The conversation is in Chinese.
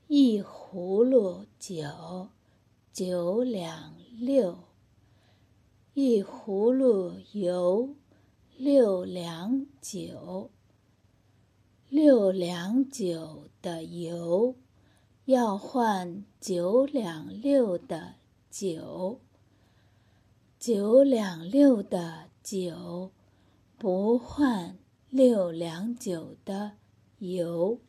一葫芦酒，酒两六。一葫芦油，6两酒。6两酒的油，要换9两6的酒。9两6的酒，不换6两9的油。